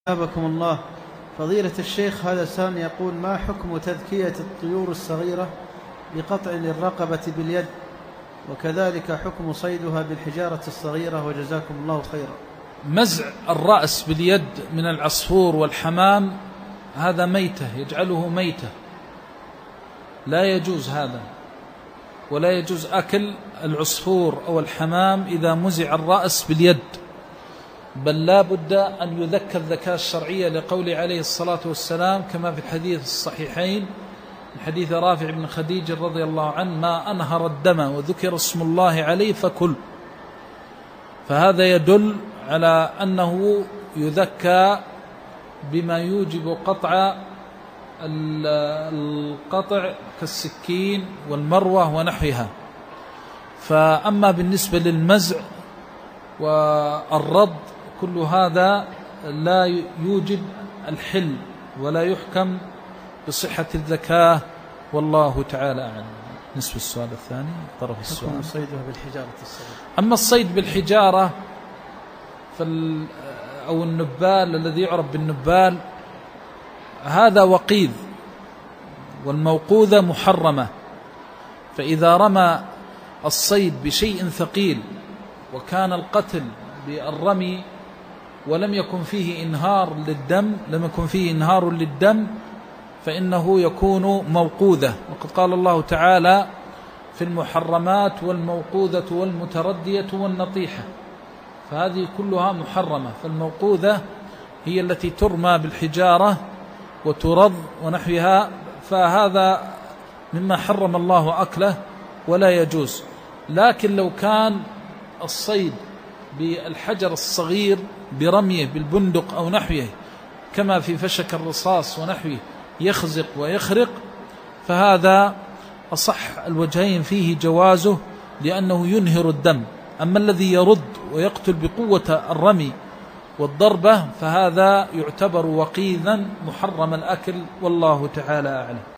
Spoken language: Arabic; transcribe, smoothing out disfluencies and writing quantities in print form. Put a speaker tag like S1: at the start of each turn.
S1: أثابكم الله. فضيلة الشيخ، هذا سامي يقول: ما حكم تذكية الطيور الصغيرة بقطع للرقبة باليد، وكذلك حكم صيدها بالحجارة الصغيرة، وجزاكم الله خيرا.
S2: مزع الرأس باليد من العصفور والحمام هذا ميتة، يجعله ميتة، لا يجوز هذا، ولا يجوز أكل العصفور أو الحمام إذا مزع الرأس باليد، بل لا بد أن يذكى الذكاء الشرعية لقول عليه الصلاة والسلام كما في الحديث الصحيحين من حديث رافع بن خديج رضي الله عنه: ما أنهر الدم وذكر اسم الله عليه فكل. فهذا يدل على أنه يذكى بما يوجب القطع كالسكين والمروة ونحوها. فأما بالنسبة للمزع والرض كل هذا لا يوجب الحل ولا يحكم بصحة الذكاة، والله تعالى أعلم. نصف السؤال الثاني طرف السؤال.
S1: حكم صيدها بالحجارة الصغيرة.
S2: أما الصيد بالحجارة أو النبال الذي يعرف بالنبال هذا وقيذ، والموقوذة محرمة. فإذا رمى الصيد بشيء ثقيل وكان القتل بالرمي ولم يكن فيه إنهار للدم فإنه يكون موقوذة. وقد قال الله تعالى في المحرمات: والموقوذة والمتردية والنطيحة. فهذه كلها محرمة. فالموقوذة هي التي ترمى بالحجارة وترض ونحوها، فهذا مما حرم الله أكله ولا يجوز. لكن لو كان الصيد بالحجر الصغير برميه بالبندق أو نحوه كما في فشك الرصاص ونحوه يخزق ويخرق، فهذا أصح الوجهين فيه جوازه لأنه ينهر الدم. أما الذي يرد ويقتل بقوة الرمي والضربة فهذا يعتبر وقيذا محرم الأكل، والله تعالى أعلم.